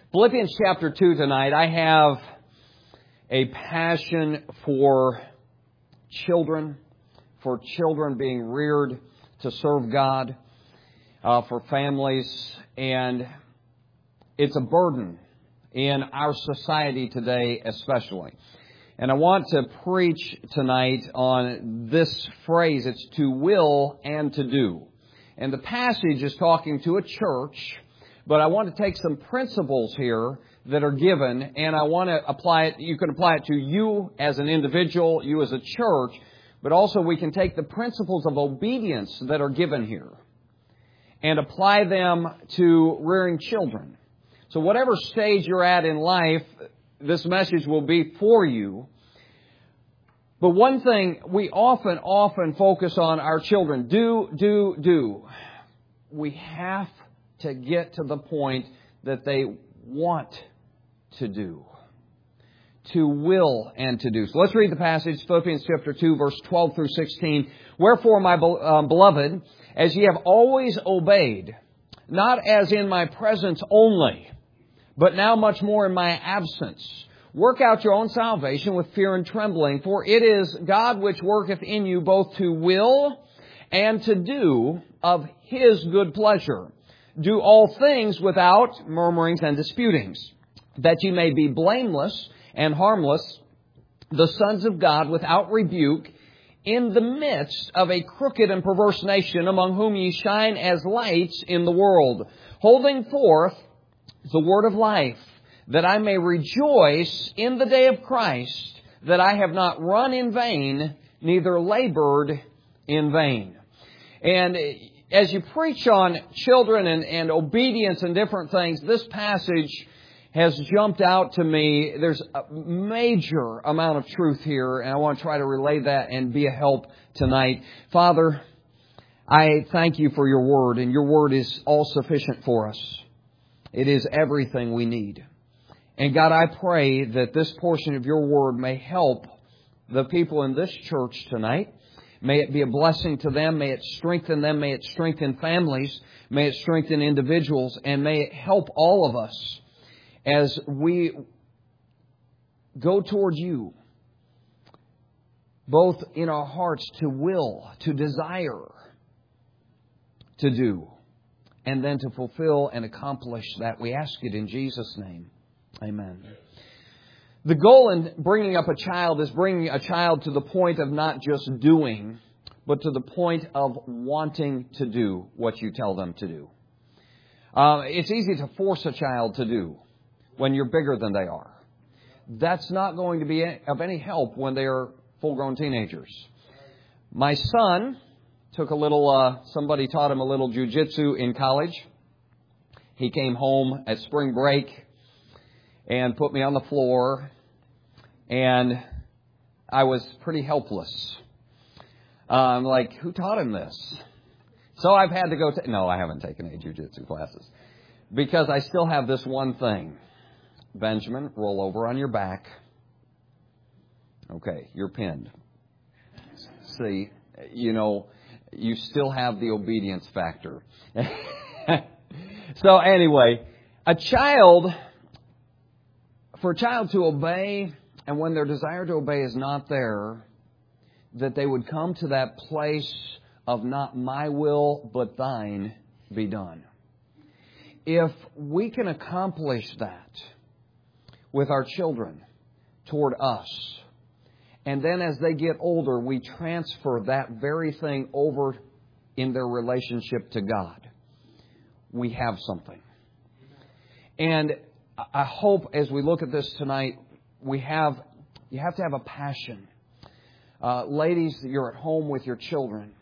Philippians chapter 2 tonight. I have a passion for children being reared to serve God, for families, and it's a burden in our society today especially. And I want to preach tonight on this phrase. It's to will and to do. And the passage is talking to a church, but I want to take some principles here that are given, and I want to apply it. You can apply it to you as an individual, you as a church, but also we can take the principles of obedience that are given here and apply them to rearing children. So whatever stage you're at in life, this message will be for you. But one thing we often focus on our children. Do. We have to get to the point that they want to do. To will and to do. So let's read the passage, Philippians chapter 2, verse 12 through 16. Wherefore, my beloved, as ye have always obeyed, not as in my presence only, but now much more in my absence, work out your own salvation with fear and trembling, for it is God which worketh in you both to will and to do of His good pleasure. Do all things without murmurings and disputings, that ye may be blameless and harmless, the sons of God without rebuke, in the midst of a crooked and perverse nation, among whom ye shine as lights in the world, holding forth the word of life, that I may rejoice in the day of Christ, that I have not run in vain, neither labored in vain. And as you preach on children and obedience and different things, this passage has jumped out to me. There's a major amount of truth here, and I want to try to relay that and be a help tonight. Father, I thank you for your word, and your word is all sufficient for us. It is everything we need. And God, I pray that this portion of your word may help the people in this church tonight. May it be a blessing to them. May it strengthen them. May it strengthen families. May it strengthen individuals. And may it help all of us as we go toward you, both in our hearts to will, to desire, to do, and then to fulfill and accomplish that. We ask it in Jesus' name. Amen. The goal in bringing up a child is bringing a child to the point of not just doing, but to the point of wanting to do what you tell them to do. It's easy to force a child to do when you're bigger than they are. That's not going to be of any help when they are full-grown teenagers. My son took somebody taught him a little jiu-jitsu in college. He came home at spring break and put me on the floor, and I was pretty helpless. I'm like, who taught him this? So I've had to go no, I haven't taken any jiu-jitsu classes, because I still have this one thing. Benjamin, roll over on your back. Okay, you're pinned. See, you still have the obedience factor. So anyway, for a child to obey, and when their desire to obey is not there, that they would come to that place of not my will, but thine be done. If we can accomplish that with our children toward us, and then as they get older, we transfer that very thing over in their relationship to God, we have something. And I hope as we look at this tonight, you have to have a passion. Ladies, you're at home with your children.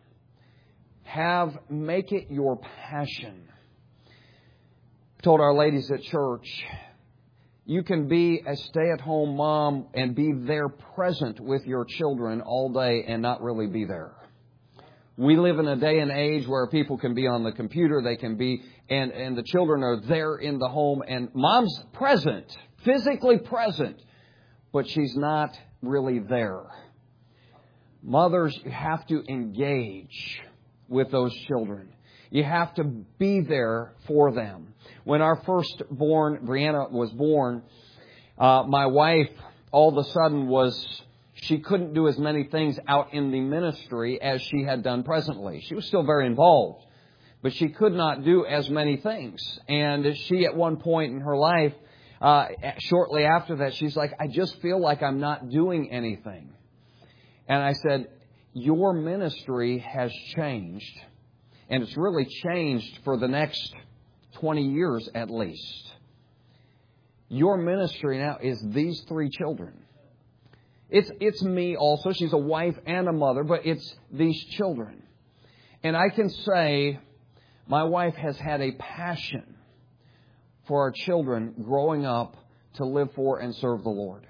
Make it your passion. I told our ladies at church, you can be a stay-at-home mom and be there present with your children all day and not really be there. We live in a day and age where people can be on the computer, they can be, and the children are there in the home, and mom's present, physically present, but she's not really there. Mothers, you have to engage with those children. You have to be there for them. When our firstborn, Brianna, was born, my wife all of a sudden she couldn't do as many things out in the ministry as she had done presently. She was still very involved, but she could not do as many things. And she, at one point in her life, shortly after that, she's like, I just feel like I'm not doing anything. And I said, your ministry has changed. And it's really changed for the next 20 years at least. Your ministry now is these 3 children. It's me also. She's a wife and a mother, but it's these children. And I can say my wife has had a passion for our children growing up to live for and serve the Lord.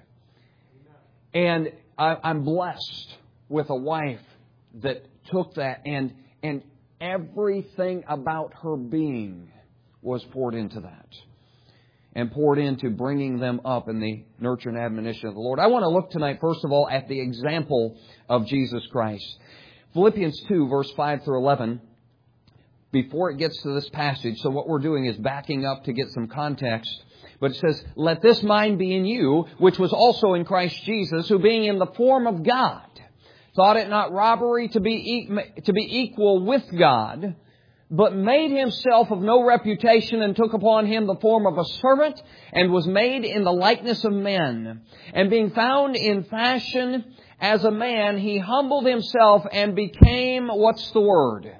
And I'm blessed with a wife that took that and everything about her being was poured into that. And poured into bringing them up in the nurture and admonition of the Lord. I want to look tonight, first of all, at the example of Jesus Christ. Philippians 2, verse 5 through 11, before it gets to this passage, so what we're doing is backing up to get some context. But it says, let this mind be in you, which was also in Christ Jesus, who being in the form of God, thought it not robbery to be equal with God, but made himself of no reputation, and took upon him the form of a servant, and was made in the likeness of men. And being found in fashion as a man, he humbled himself and became, what's the word?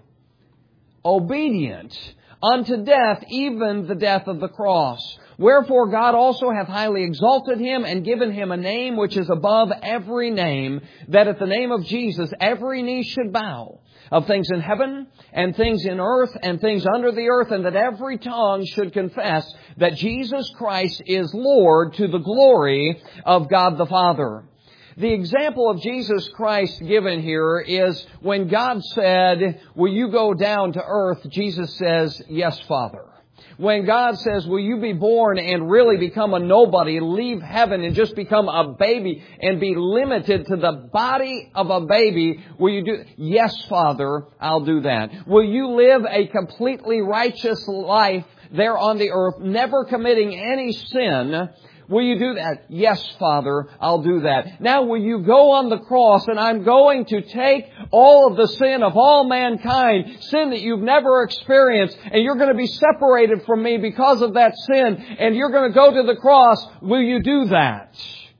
Obedient unto death, even the death of the cross. Wherefore God also hath highly exalted him, and given him a name which is above every name, that at the name of Jesus every knee should bow, of things in heaven, and things in earth, and things under the earth, and that every tongue should confess that Jesus Christ is Lord, to the glory of God the Father. The example of Jesus Christ given here is when God said, will you go down to earth? Jesus says, yes, Father. When God says, will you be born and really become a nobody, leave heaven and just become a baby and be limited to the body of a baby, will you do? Yes, Father, I'll do that. Will you live a completely righteous life there on the earth, never committing any sin? Will you do that? Yes, Father, I'll do that. Now will you go on the cross, and I'm going to take all of the sin of all mankind, sin that you've never experienced, and you're going to be separated from me because of that sin, and you're going to go to the cross. Will you do that?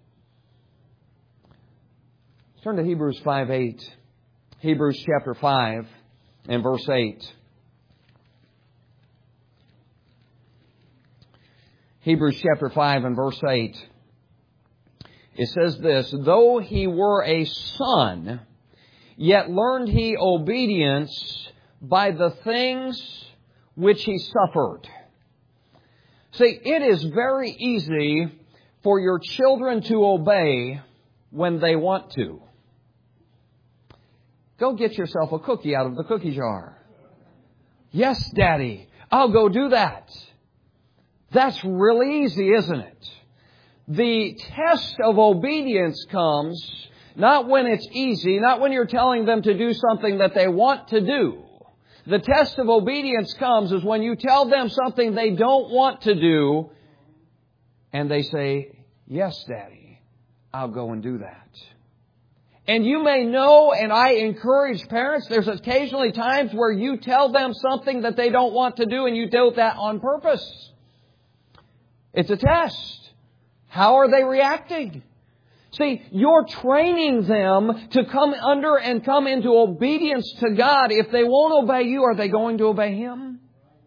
Turn to Hebrews 5:8. Hebrews chapter 5 and verse 8. Hebrews chapter 5 and verse 8. It says this, though he were a son, yet learned he obedience by the things which he suffered. See, it is very easy for your children to obey when they want to. Go get yourself a cookie out of the cookie jar. Yes, Daddy, I'll go do that. That's really easy, isn't it? The test of obedience comes not when it's easy, not when you're telling them to do something that they want to do. The test of obedience comes is when you tell them something they don't want to do, and they say, yes, Daddy, I'll go and do that. And you may know, and I encourage parents, there's occasionally times where you tell them something that they don't want to do, and you do that on purpose. It's a test. How are they reacting? See, you're training them to come under and come into obedience to God. If they won't obey you, are they going to obey Him?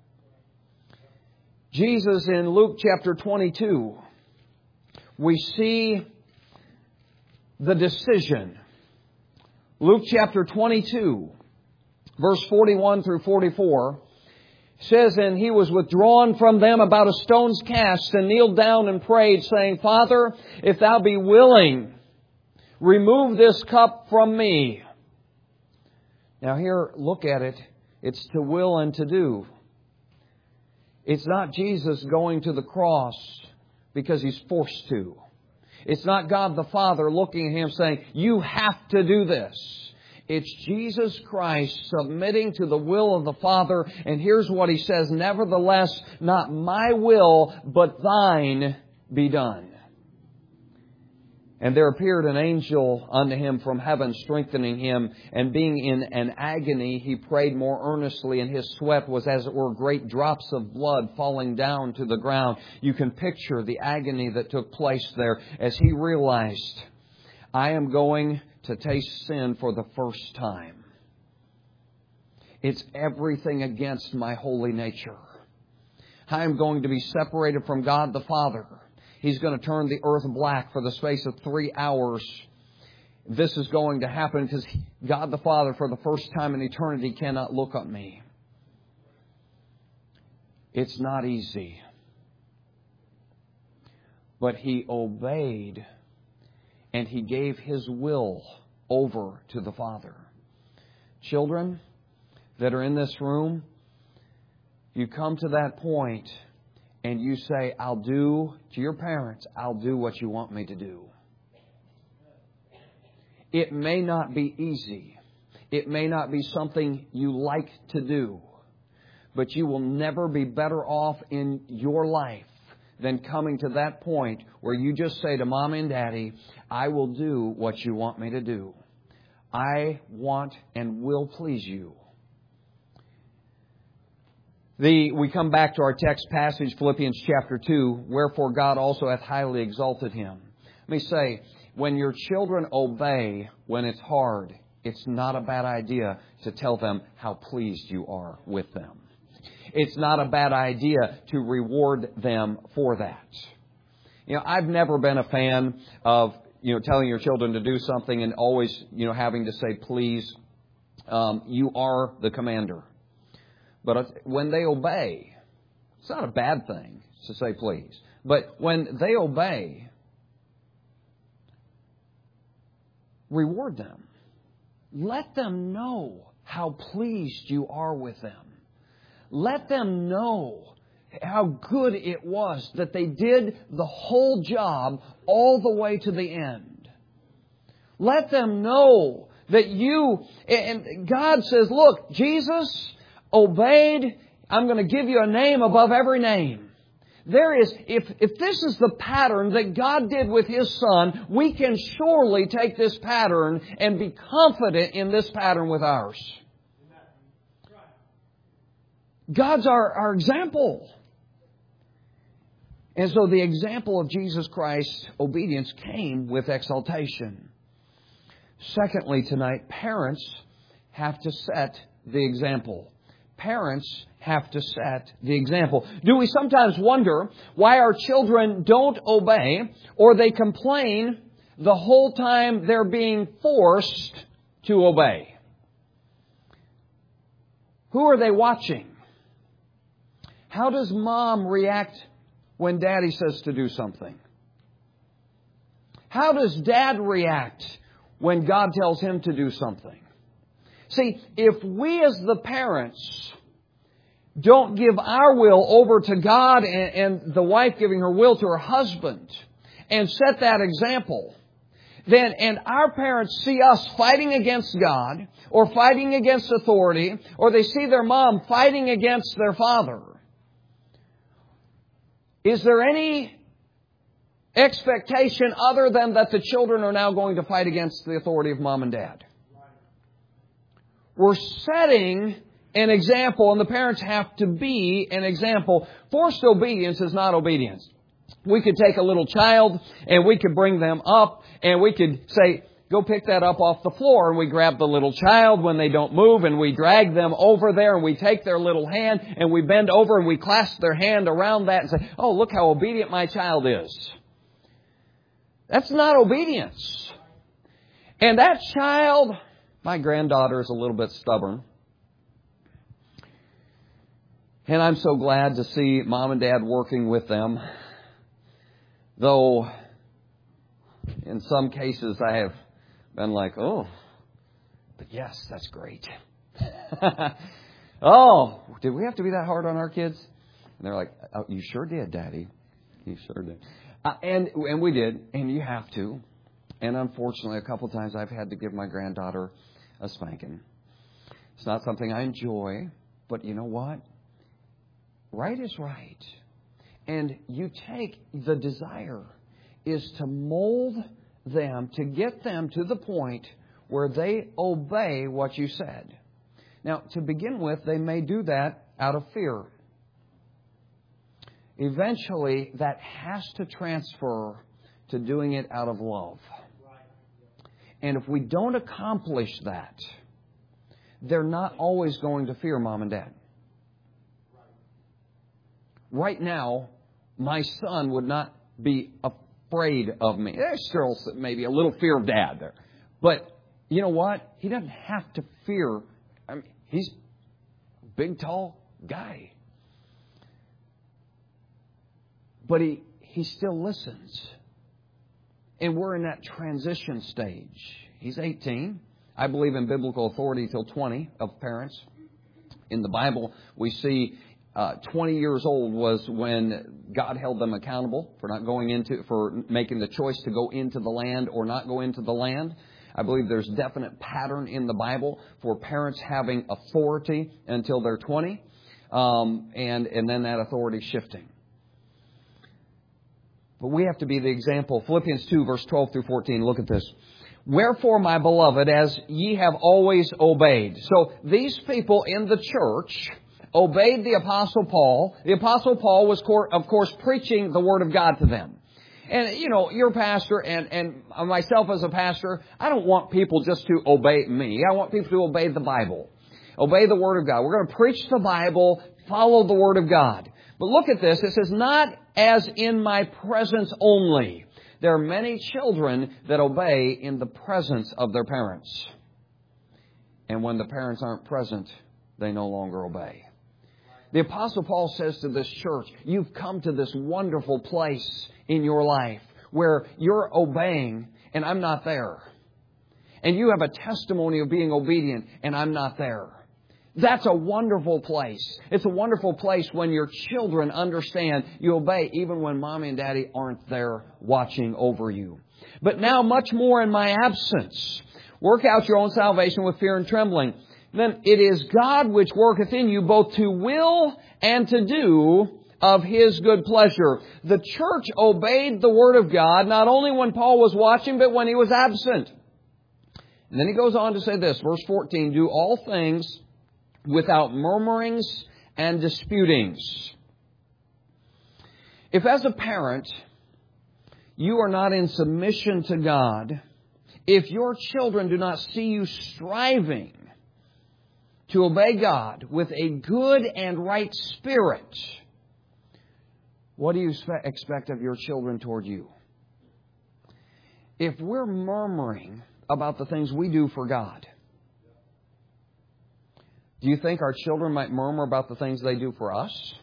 Jesus in Luke chapter 22, we see the decision. Luke chapter 22, verse 41 through 44, says, and he was withdrawn from them about a stone's cast, and kneeled down and prayed, saying, Father, if thou be willing, remove this cup from me. Now here, look at it. It's to will and to do. It's not Jesus going to the cross because He's forced to. It's not God the Father looking at Him saying, you have to do this. It's Jesus Christ submitting to the will of the Father. And here's what He says, nevertheless, not my will, but thine be done. And there appeared an angel unto him from heaven, strengthening him. And being in an agony, he prayed more earnestly, and his sweat was as it were great drops of blood falling down to the ground. You can picture the agony that took place there as he realized, I am going to taste sin for the first time. It's everything against my holy nature. I am going to be separated from God the Father. He's going to turn the earth black for the space of 3 hours. This is going to happen because God the Father, for the first time in eternity, cannot look at me. It's not easy. But He obeyed, and He gave His will over to the Father. Children that are in this room, you come to that point and you say, I'll do, to your parents, I'll do what you want me to do. It may not be easy. It may not be something you like to do. But you will never be better off in your life than coming to that point where you just say to Mom and Daddy, I will do what you want me to do. I want and will please you. We come back to our text passage, Philippians chapter 2, wherefore God also hath highly exalted Him. Let me say, when your children obey when it's hard, it's not a bad idea to tell them how pleased you are with them. It's not a bad idea to reward them for that. You know, I've never been a fan of, telling your children to do something and always, having to say, please, you are the commander. But when they obey, it's not a bad thing to say please. But when they obey, reward them. Let them know how pleased you are with them. Let them know how good it was that they did the whole job all the way to the end. Let them know that and God says, look, Jesus obeyed, I'm going to give you a name above every name. If this is the pattern that God did with His Son, we can surely take this pattern and be confident in this pattern with ours. God's our example. And so the example of Jesus Christ's obedience came with exaltation. Secondly, tonight, parents have to set the example. Parents have to set the example. Do we sometimes wonder why our children don't obey or they complain the whole time they're being forced to obey? Who are they watching? How does Mom react when Daddy says to do something? How does Dad react when God tells him to do something? See, if we as the parents don't give our will over to God and the wife giving her will to her husband and set that example, then, and our parents see us fighting against God or fighting against authority, or they see their mom fighting against their father, is there any expectation other than that the children are now going to fight against the authority of Mom and Dad? We're setting an example, and the parents have to be an example. Forced obedience is not obedience. We could take a little child and we could bring them up and we could say, go pick that up off the floor. And we grab the little child when they don't move and we drag them over there and we take their little hand and we bend over and we clasp their hand around that and say, oh, look how obedient my child is. That's not obedience. And that child, my granddaughter is a little bit stubborn. And I'm so glad to see Mom and Dad working with them. Though, in some cases, I have been like, oh, but yes, that's great. Oh, did we have to be that hard on our kids? And they're like, oh, you sure did, Daddy. You sure did. And we did, and you have to. And unfortunately, a couple times I've had to give my granddaughter a spanking. It's not something I enjoy, but you know what? Right is right. And you take the desire is to mold them, to get them to the point where they obey what you said. Now, to begin with, they may do that out of fear. Eventually, that has to transfer to doing it out of love. And if we don't accomplish that, they're not always going to fear Mom and Dad. Right now, my son would not be afraid of me. There's still maybe a little fear of Dad there. But you know what? He doesn't have to fear. I mean, he's a big, tall guy. But he still listens. And we're in that transition stage. He's 18. I believe in biblical authority till 20 of parents. In the Bible, we see 20 years old was when God held them accountable for making the choice to go into the land or not go into the land. I believe there's definite pattern in the Bible for parents having authority until they're 20, and then that authority shifting. But we have to be the example. Philippians 2, verse 12 through 14. Look at this. Wherefore, my beloved, as ye have always obeyed. So these people in the church obeyed the Apostle Paul. The Apostle Paul was, of course, preaching the Word of God to them. And, you know, you're a pastor, and myself as a pastor, I don't want people just to obey me. I want people to obey the Bible. Obey the Word of God. We're going to preach the Bible, follow the Word of God. But look at this. It says, not as in my presence only. There are many children that obey in the presence of their parents. And when the parents aren't present, they no longer obey. The Apostle Paul says to this church, you've come to this wonderful place in your life where you're obeying and I'm not there. And you have a testimony of being obedient and I'm not there. That's a wonderful place. It's a wonderful place when your children understand you obey even when Mommy and Daddy aren't there watching over you. But now much more in my absence. Work out your own salvation with fear and trembling. Then it is God which worketh in you both to will and to do of His good pleasure. The church obeyed the Word of God not only when Paul was watching, but when he was absent. And then he goes on to say this, verse 14, do all things without murmurings and disputings. If as a parent you are not in submission to God, if your children do not see you striving to obey God with a good and right spirit, what do you expect of your children toward you? If we're murmuring about the things we do for God, do you think our children might murmur about the things they do for us?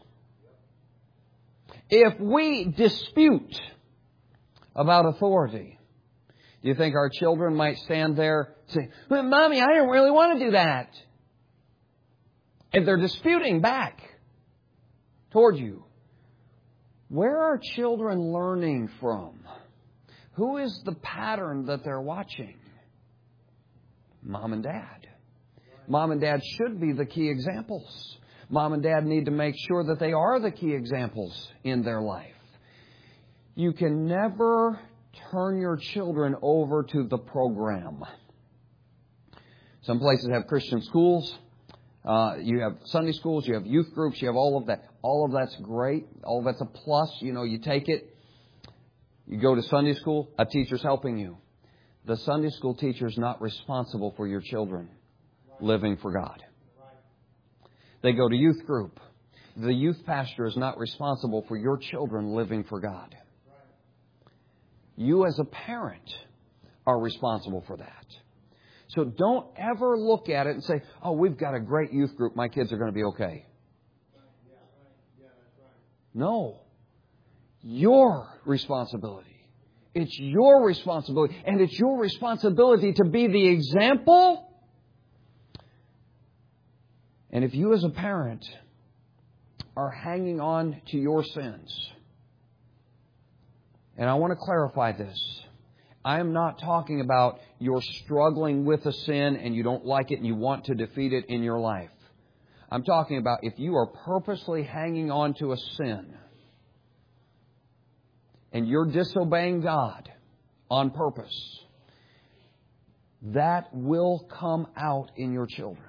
If we dispute about authority, do you think our children might stand there and say, well, Mommy, I don't really want to do that? If they're disputing back toward you, where are children learning from? Who is the pattern that they're watching? Mom and Dad. Mom and Dad should be the key examples. Mom and Dad need to make sure that they are the key examples in their life. You can never turn your children over to the program. Some places have Christian schools. You have Sunday schools. You have youth groups. You have all of that. All of that's great. All of that's a plus. You know, you take it. You go to Sunday school. A teacher's helping you. The Sunday school teacher is not responsible for your children living for God. They go to youth group. The youth pastor is not responsible for your children living for God. You as a parent are responsible for that. So don't ever look at it and say, oh, we've got a great youth group. My kids are going to be okay. No. Your responsibility. It's your responsibility. And it's your responsibility to be the example. And if you as a parent are hanging on to your sins, and I want to clarify this, I am not talking about you're struggling with a sin and you don't like it and you want to defeat it in your life. I'm talking about if you are purposely hanging on to a sin and you're disobeying God on purpose, that will come out in your children.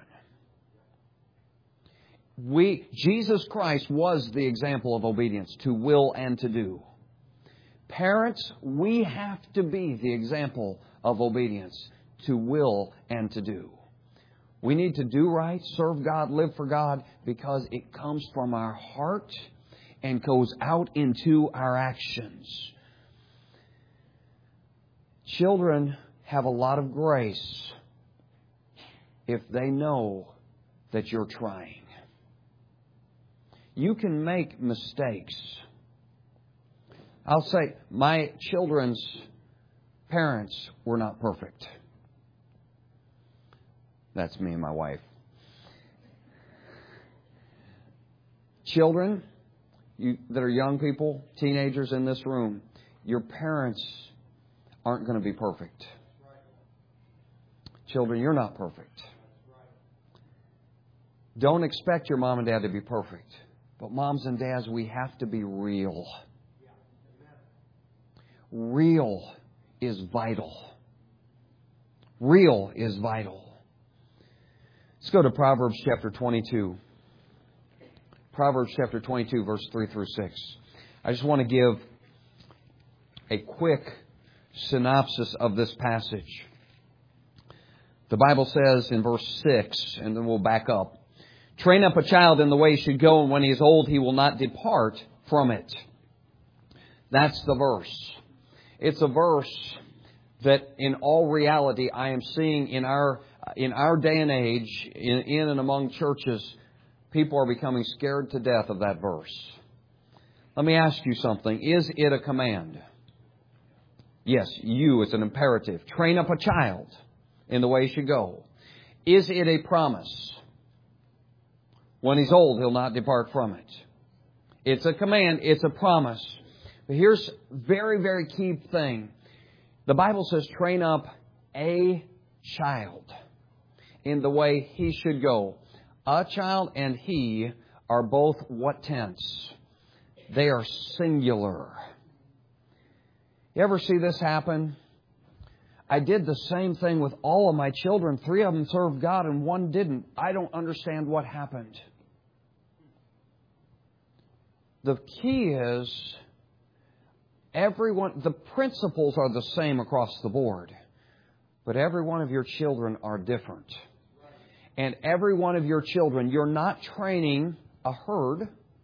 Jesus Christ was the example of obedience, to will and to do. Parents, we have to be the example of obedience, to will and to do. We need to do right, serve God, live for God, because it comes from our heart and goes out into our actions. Children have a lot of grace if they know that you're trying. You can make mistakes. I'll say my children's parents were not perfect. That's me and my wife. Children that are young people, teenagers in this room, your parents aren't going to be perfect. Children, you're not perfect. Don't expect your mom and dad to be perfect. But moms and dads, we have to be real. Real is vital. Real is vital. Let's go to Proverbs chapter 22. Proverbs chapter 22, verse 3 through 6. I just want to give a quick synopsis of this passage. The Bible says in verse 6, and then we'll back up, train up a child in the way he should go, and when he is old, he will not depart from it. That's the verse. It's a verse that in all reality I am seeing in our day and age, in and among churches, people are becoming scared to death of that verse. Let me ask you something. Is it a command? Yes, it's an imperative. Train up a child in the way he should go. Is it a promise? When he's old, he'll not depart from it. It's a command. It's a promise. But here's a very, very key thing. The Bible says train up a child in the way he should go. A child and he are both what tense? They are singular. You ever see this happen? I did the same thing with all of my children. 3 of them served God and 1 didn't. I don't understand what happened. The key is the principles are the same across the board. But every one of your children are different. And every one of your children, you're not training a herd.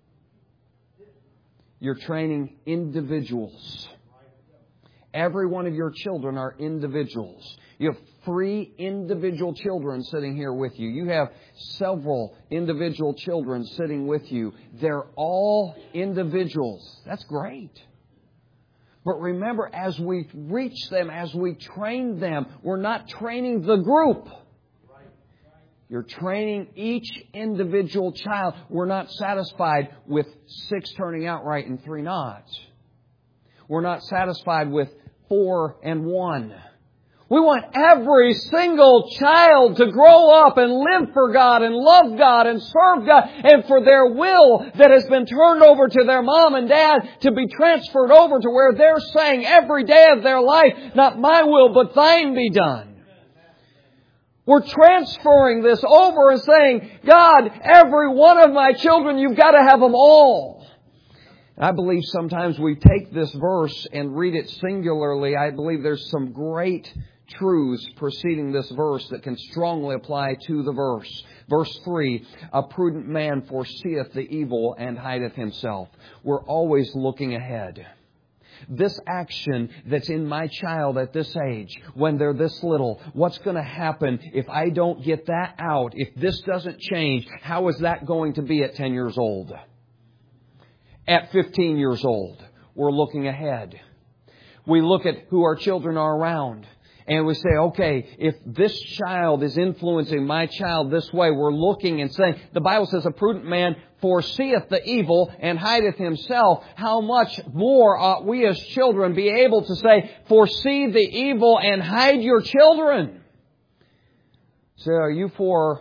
You're training individuals. Every one of your children are individuals. You have 3 individual children sitting here with you. You have several individual children sitting with you. They're all individuals. That's great. But remember, as we reach them, as we train them, we're not training the group. You're training each individual child. We're not satisfied with 6 turning out right and 3 not. We're not satisfied with 4 and 1. We want every single child to grow up and live for God and love God and serve God, and for their will that has been turned over to their mom and dad to be transferred over to where they're saying every day of their life, not my will, but thine be done. We're transferring this over and saying, God, every one of my children, you've got to have them all. I believe sometimes we take this verse and read it singularly. I believe there's some great truths preceding this verse that can strongly apply to the verse. Verse 3, a prudent man foreseeth the evil and hideth himself. We're always looking ahead. This action that's in my child at this age, when they're this little, what's going to happen if I don't get that out? If this doesn't change, how is that going to be at 10 years old? At 15 years old, we're looking ahead. We look at who our children are around. And we say, okay, if this child is influencing my child this way, we're looking and saying, the Bible says a prudent man foreseeth the evil and hideth himself. How much more ought we as children be able to say, foresee the evil and hide your children? So are you for,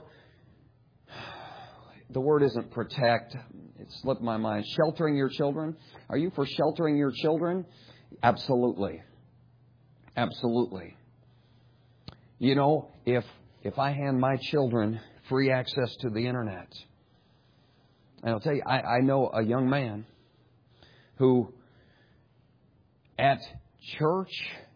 the word isn't protect, it slipped my mind, sheltering your children? Are you for sheltering your children? Absolutely. Absolutely. You know, if I hand my children free access to the internet, and I'll tell you, I know a young man who at church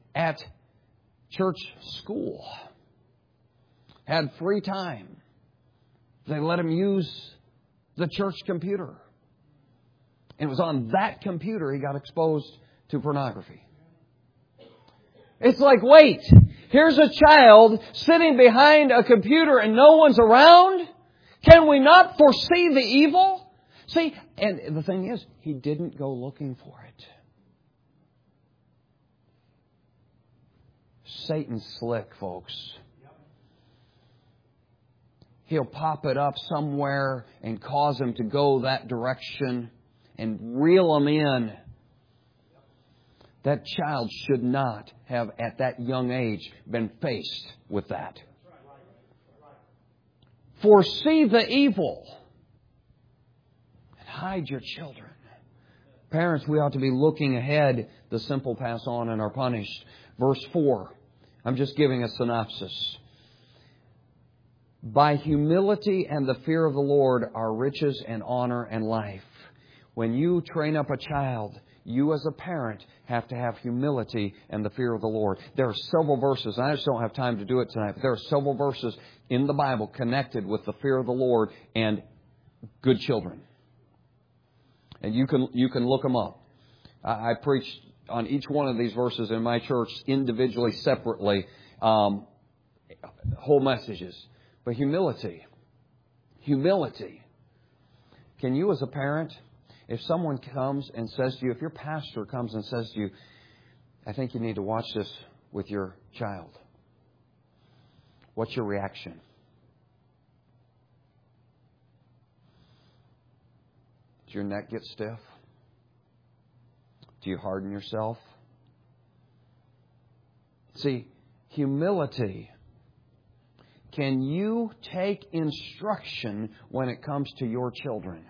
school had free time. They let him use the church computer. And it was on that computer he got exposed to pornography. It's like, wait, here's a child sitting behind a computer and no one's around? Can we not foresee the evil? See, and the thing is, he didn't go looking for it. Satan's slick, folks. He'll pop it up somewhere and cause him to go that direction and reel him in. That child should not have, at that young age, been faced with that. Foresee the evil and hide your children. Parents, we ought to be looking ahead. The simple pass on and are punished. Verse 4. I'm just giving a synopsis. By humility and the fear of the Lord are riches and honor and life. When you train up a child, you as a parent have to have humility and the fear of the Lord. There are several verses, and I just don't have time to do it tonight, but there are several verses in the Bible connected with the fear of the Lord and good children. And you can look them up. I preached on each one of these verses in my church individually, separately, whole messages. But humility. Can you as a parent, if someone comes and says to you, if your pastor comes and says to you, I think you need to watch this with your child, what's your reaction? Does your neck get stiff? Do you harden yourself? See, humility. Can you take instruction when it comes to your children?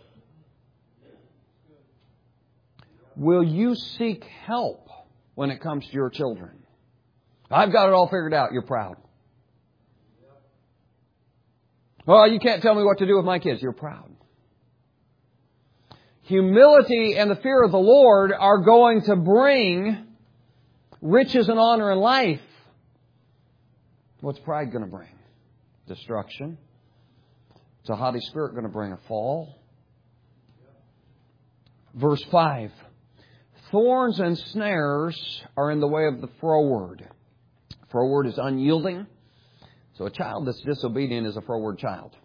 Will you seek help when it comes to your children? I've got it all figured out. You're proud. Well, you can't tell me what to do with my kids. You're proud. Humility and the fear of the Lord are going to bring riches and honor and life. What's pride going to bring? Destruction. It's a haughty spirit going to bring a fall. Verse 5. Thorns and snares are in the way of the froward. Froward is unyielding. So a child that's disobedient is a froward child.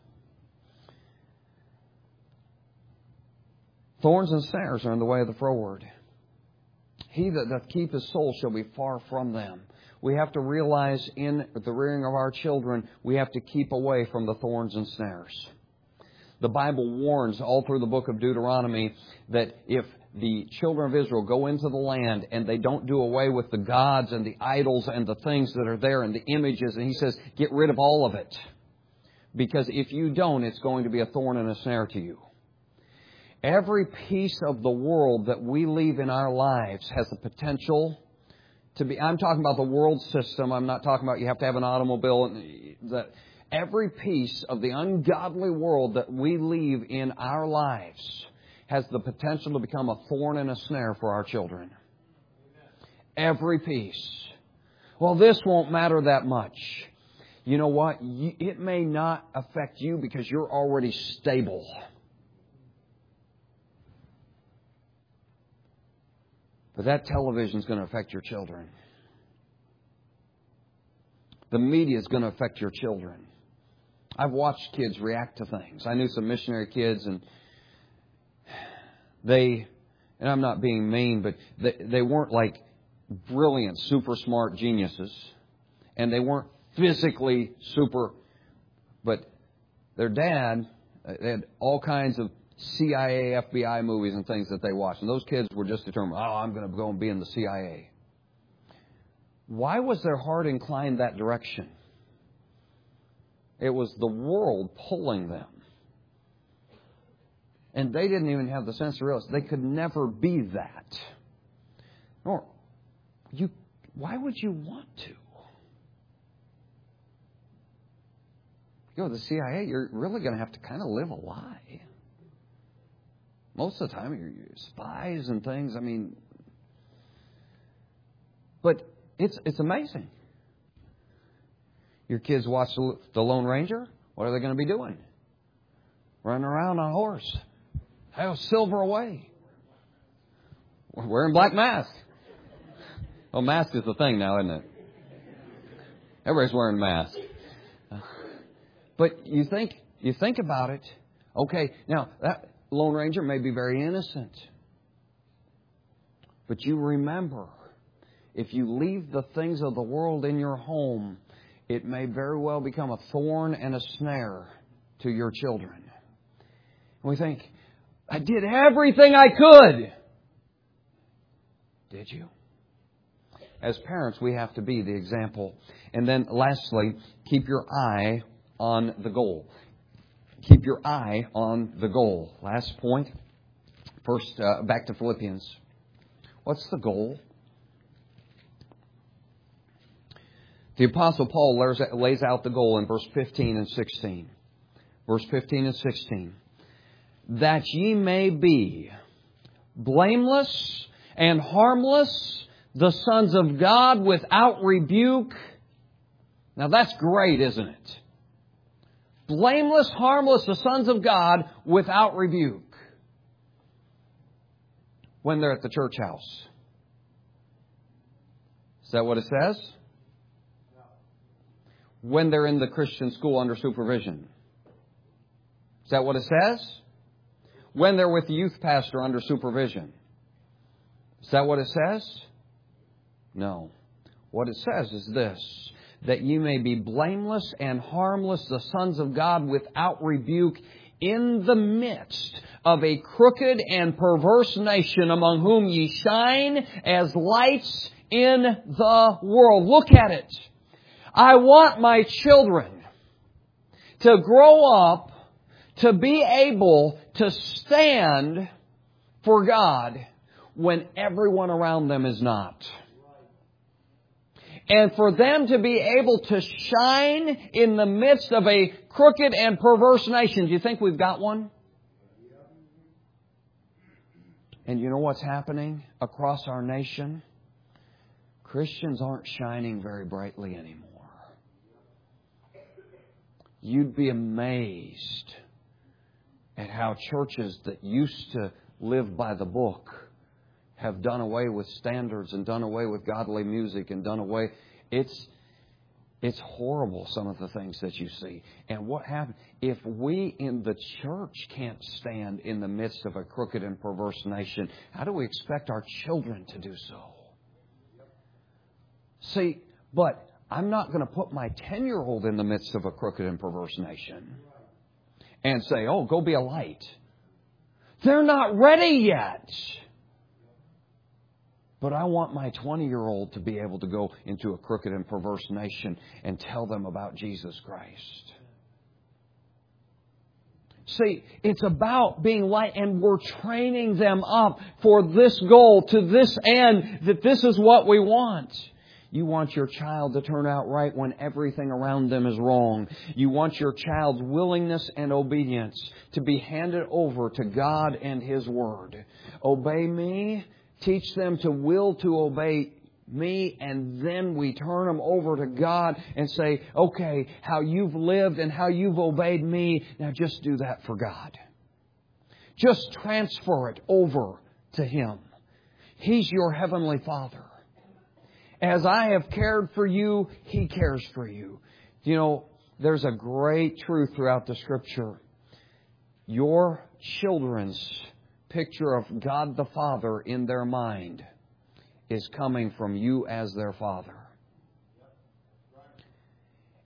Thorns and snares are in the way of the froward. He that doth keep his soul shall be far from them. We have to realize in the rearing of our children, we have to keep away from the thorns and snares. The Bible warns all through the book of Deuteronomy that if the children of Israel go into the land and they don't do away with the gods and the idols and the things that are there and the images, and he says, get rid of all of it. Because if you don't, it's going to be a thorn and a snare to you. Every piece of the world that we leave in our lives has the potential to be, I'm talking about the world system. I'm not talking about you have to have an automobile. That every piece of the ungodly world that we leave in our lives has the potential to become a thorn and a snare for our children. Every piece. Well, this won't matter that much. You know what? It may not affect you because you're already stable. But that television is going to affect your children. The media is going to affect your children. I've watched kids react to things. I knew some missionary kids, and and I'm not being mean, but they weren't like brilliant, super smart geniuses. And they weren't physically super, but their dad, they had all kinds of CIA, FBI movies and things that they watched. And those kids were just determined, I'm going to go and be in the CIA. Why was their heart inclined that direction? It was the world pulling them. And they didn't even have the sense to realize they could never be that. Nor, why would you want to? You go to the CIA, you're really going to have to kind of live a lie. Most of the time, you're spies and things. I mean, but it's amazing. Your kids watch The Lone Ranger. What are they going to be doing? Running around on a horse. Have silver away. Wearing black masks. Well, mask is the thing now, isn't it? Everybody's wearing masks. But you think about it. Okay, now that Lone Ranger may be very innocent. But you remember, if you leave the things of the world in your home, it may very well become a thorn and a snare to your children. And we think, I did everything I could. Did you? As parents, we have to be the example. And then lastly, keep your eye on the goal. Keep your eye on the goal. Last point. First, back to Philippians. What's the goal? The Apostle Paul lays out the goal in verse 15 and 16. Verse 15 and 16. That ye may be blameless and harmless, the sons of God without rebuke. Now that's great, isn't it? Blameless, harmless, the sons of God without rebuke. When they're at the church house. Is that what it says? When they're in the Christian school under supervision. Is that what it says? When they're with the youth pastor under supervision. Is that what it says? No. What it says is this. That you may be blameless and harmless, the sons of God without rebuke, in the midst of a crooked and perverse nation, among whom ye shine as lights in the world. Look at it. I want my children to grow up to be able to stand for God when everyone around them is not. And for them to be able to shine in the midst of a crooked and perverse nation. Do you think we've got one? And you know what's happening across our nation? Christians aren't shining very brightly anymore. You'd be amazed at how churches that used to live by the book have done away with standards and done away with godly music and done away. It's horrible, some of the things that you see. And what happens if we in the church can't stand in the midst of a crooked and perverse nation? How do we expect our children to do so? See, but I'm not going to put my 10-year-old in the midst of a crooked and perverse nation and say, oh, go be a light. They're not ready yet. But I want my 20-year-old to be able to go into a crooked and perverse nation and tell them about Jesus Christ. See, it's about being light, and we're training them up for this goal, to this end, that this is what we want. You want your child to turn out right when everything around them is wrong. You want your child's willingness and obedience to be handed over to God and His Word. Obey me. Teach them to will to obey me, and then we turn them over to God and say, okay, how you've lived and how you've obeyed me, now just do that for God. Just transfer it over to Him. He's your Heavenly Father. As I have cared for you, He cares for you. You know, there's a great truth throughout the Scripture. Your children's picture of God the Father in their mind is coming from you as their Father.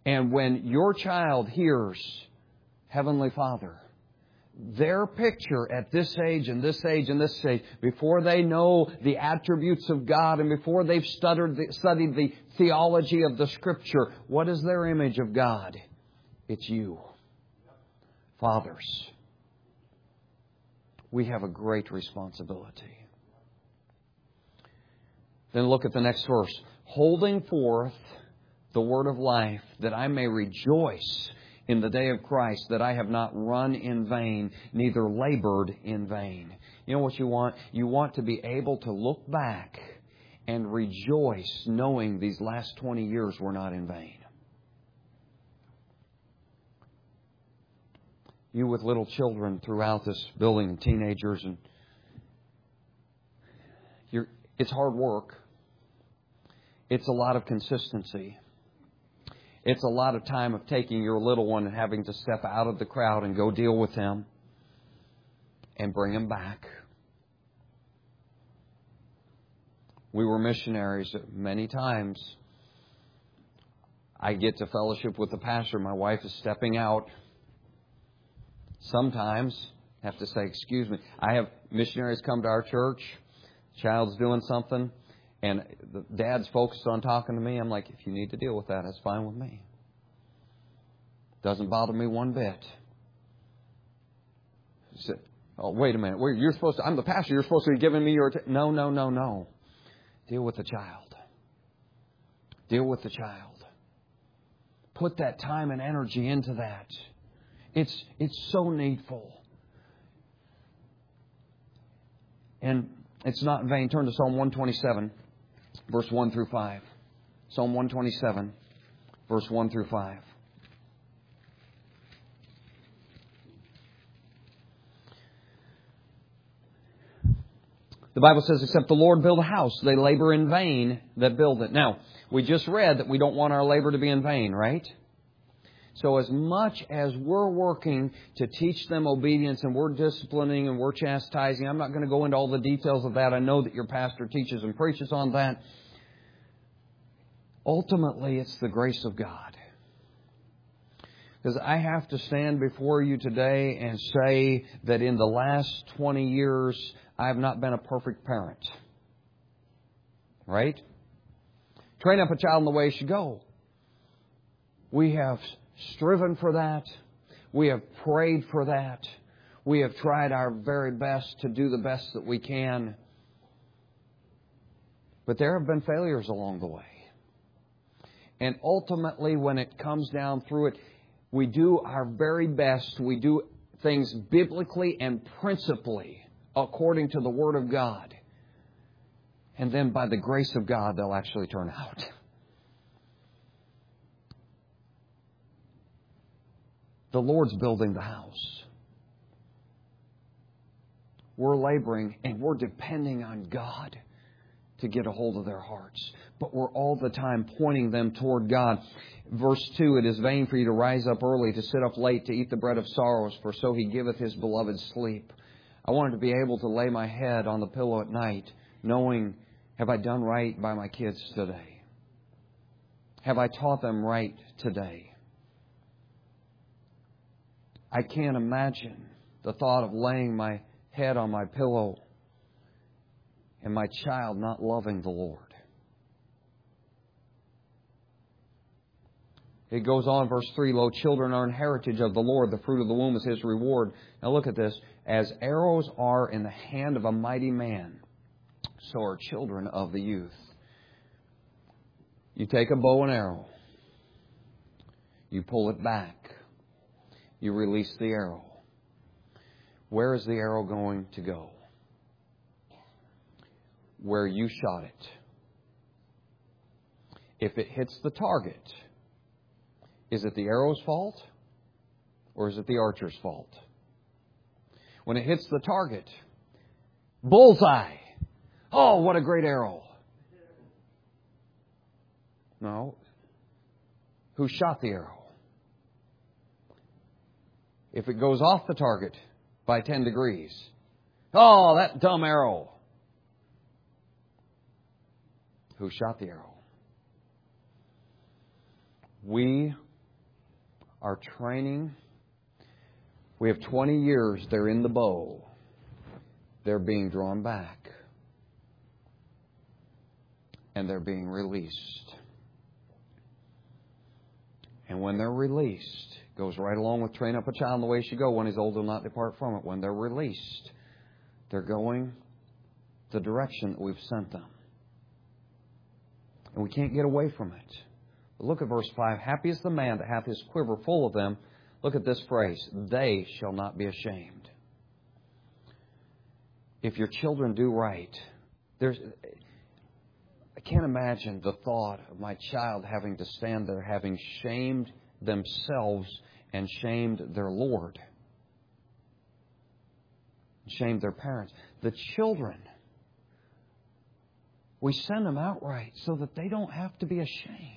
And when your child hears Heavenly Father, their picture at this age and this age and this age, before they know the attributes of God and before they've studied the theology of the Scripture, what is their image of God? It's you. Fathers, we have a great responsibility. Then look at the next verse. Holding forth the word of life, that I may rejoice in the day of Christ, that I have not run in vain, neither labored in vain. You know what you want? You want to be able to look back and rejoice knowing these last 20 years were not in vain. You with little children throughout this building and teenagers, and it's hard work. It's a lot of consistency. It's a lot of time of taking your little one and having to step out of the crowd and go deal with them and bring them back. We were missionaries many times. I get to fellowship with the pastor. My wife is stepping out. Sometimes I have to say, excuse me. I have missionaries come to our church. Child's doing something. And the dad's focused on talking to me. I'm like, if you need to deal with that, that's fine with me. Doesn't bother me one bit. He said, oh, wait a minute. I'm the pastor. You're supposed to be giving me your... No. Deal with the child. Deal with the child. Put that time and energy into that. It's so needful. And it's not in vain. Turn to Psalm 127. Verse 1 through 5. Psalm 127, verse 1 through 5. The Bible says, except the Lord build a house, they labor in vain that build it. Now, we just read that we don't want our labor to be in vain, right? So as much as we're working to teach them obedience and we're disciplining and we're chastising, I'm not going to go into all the details of that. I know that your pastor teaches and preaches on that. Ultimately, it's the grace of God. Because I have to stand before you today and say that in the last 20 years, I have not been a perfect parent. Right? Train up a child in the way he should go. We have striven for that. We have prayed for that. We have tried our very best to do the best that we can. But there have been failures along the way. And ultimately, when it comes down through it, we do our very best. We do things biblically and principally according to the Word of God. And then by the grace of God, they'll actually turn out. The Lord's building the house. We're laboring and we're depending on God to get a hold of their hearts. But we're all the time pointing them toward God. Verse 2, it is vain for you to rise up early, to sit up late, to eat the bread of sorrows, for so He giveth His beloved sleep. I wanted to be able to lay my head on the pillow at night, knowing, have I done right by my kids today? Have I taught them right today? I can't imagine the thought of laying my head on my pillow and my child not loving the Lord. It goes on, verse 3, lo, children are an heritage of the Lord. The fruit of the womb is His reward. Now look at this. As arrows are in the hand of a mighty man, so are children of the youth. You take a bow and arrow. You pull it back. You release the arrow. Where is the arrow going to go? Where you shot it. If it hits the target, is it the arrow's fault or is it the archer's fault? When it hits the target, bullseye. Oh, what a great arrow. No. Who shot the arrow? If it goes off the target by 10 degrees, oh, that dumb arrow. Who shot the arrow? We our training. We have 20 years. They're in the bow. They're being drawn back. And they're being released. And when they're released, it goes right along with train up a child in the way he should go. When he's old, he'll not depart from it. When they're released, they're going the direction that we've sent them. And we can't get away from it. But look at verse 5. Happy is the man that hath his quiver full of them. Look at this phrase. They shall not be ashamed. If your children do right, I can't imagine the thought of my child having to stand there having shamed themselves and shamed their Lord. Shamed their parents. The children, we send them outright so that they don't have to be ashamed.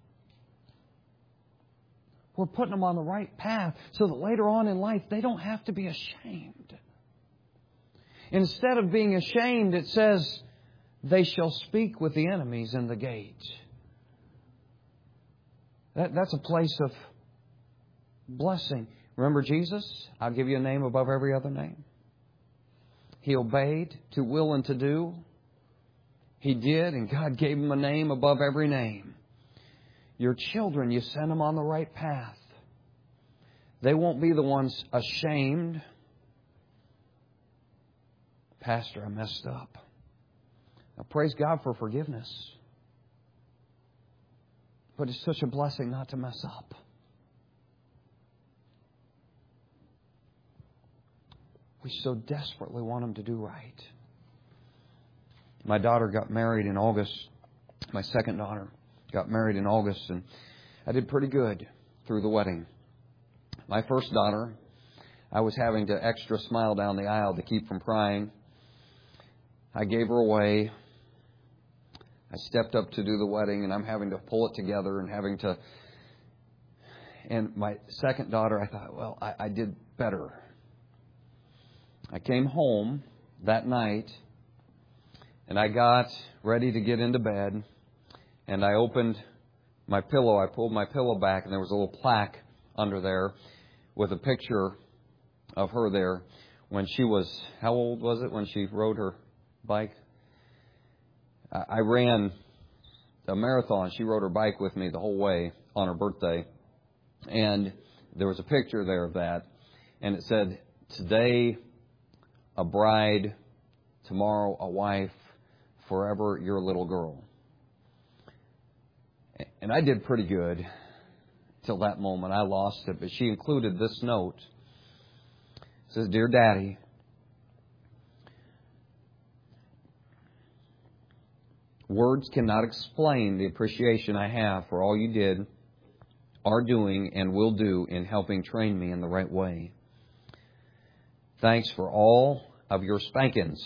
We're putting them on the right path so that later on in life they don't have to be ashamed. Instead of being ashamed, it says, they shall speak with the enemies in the gate. That's a place of blessing. Remember Jesus? I'll give you a name above every other name. He obeyed to will and to do. He did, and God gave him a name above every name. Your children, you send them on the right path. They won't be the ones ashamed. Pastor, I messed up. Now, praise God for forgiveness. But it's such a blessing not to mess up. We so desperately want them to do right. My daughter got married in August. My second daughter got married in August, and I did pretty good through the wedding. My first daughter, I was having to extra smile down the aisle to keep from crying. I gave her away. I stepped up to do the wedding, and I'm having to pull it together and And my second daughter, I thought, well, I did better. I came home that night, and I got ready to get into bed, and I opened my pillow. I pulled my pillow back, and there was a little plaque under there with a picture of her there when she was, how old was it when she rode her bike? I ran a marathon. She rode her bike with me the whole way on her birthday. And there was a picture there of that. And it said, today a bride, tomorrow a wife, forever your little girl. And I did pretty good till that moment. I lost it. But she included this note. It says, Dear Daddy, words cannot explain the appreciation I have for all you did, are doing, and will do in helping train me in the right way. Thanks for all of your spankings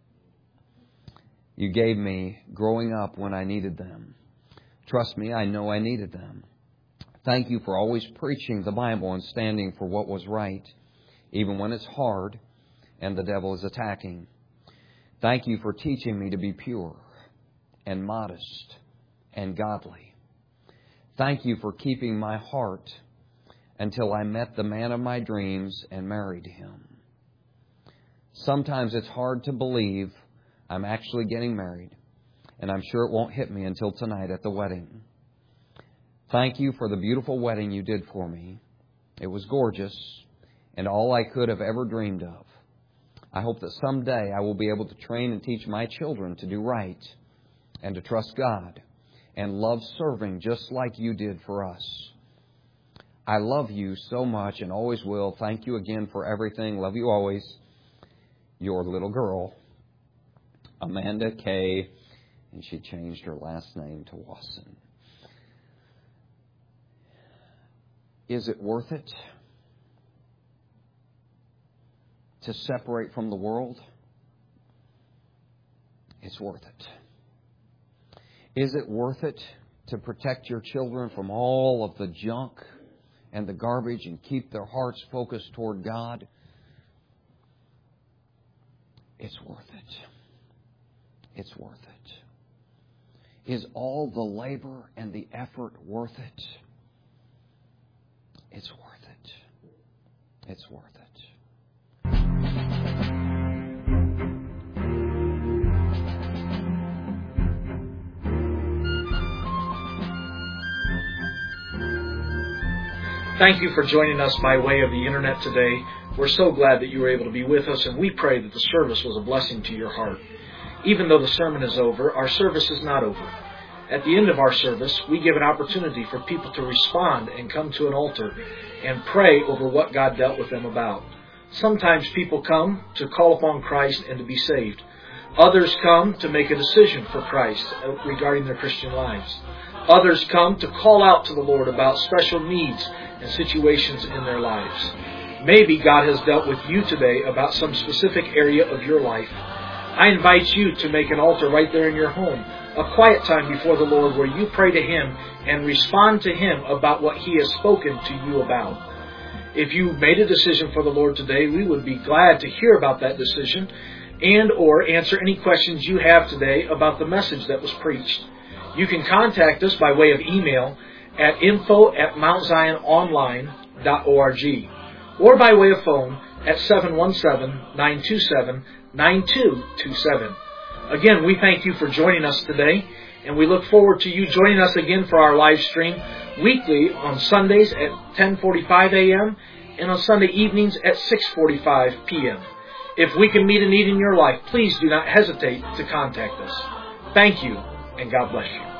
you gave me growing up when I needed them. Trust me, I know I needed them. Thank you for always preaching the Bible and standing for what was right, even when it's hard and the devil is attacking. Thank you for teaching me to be pure and modest and godly. Thank you for keeping my heart until I met the man of my dreams and married him. Sometimes it's hard to believe I'm actually getting married, and I'm sure it won't hit me until tonight at the wedding. Thank you for the beautiful wedding you did for me. It was gorgeous and all I could have ever dreamed of. I hope that someday I will be able to train and teach my children to do right and to trust God and love serving just like you did for us. I love you so much and always will. Thank you again for everything. Love you always. Your little girl, Amanda Kay, and she changed her last name to Wasson. Is it worth it to separate from the world? It's worth it. Is it worth it to protect your children from all of the junk and the garbage and keep their hearts focused toward God? It's worth it. It's worth it. Is all the labor and the effort worth it? it's worth it. It's worth it. Thank you for joining us by way of the internet today. We're so glad that you were able to be with us, and we pray that the service was a blessing to your heart. Even though the sermon is over, our service is not over. At the end of our service, we give an opportunity for people to respond and come to an altar and pray over what God dealt with them about. Sometimes people come to call upon Christ and to be saved. Others come to make a decision for Christ regarding their Christian lives. Others come to call out to the Lord about special needs and situations in their lives. Maybe God has dealt with you today about some specific area of your life. I invite you to make an altar right there in your home, a quiet time before the Lord where you pray to Him and respond to Him about what He has spoken to you about. If you made a decision for the Lord today, we would be glad to hear about that decision and or answer any questions you have today about the message that was preached. You can contact us by way of email at info@mountziononline.org or by way of phone at 717-927-9227. Again, we thank you for joining us today, and we look forward to you joining us again for our live stream weekly on Sundays at 10:45 a.m. and on Sunday evenings at 6:45 p.m. If we can meet a need in your life, please do not hesitate to contact us. Thank you, and God bless you.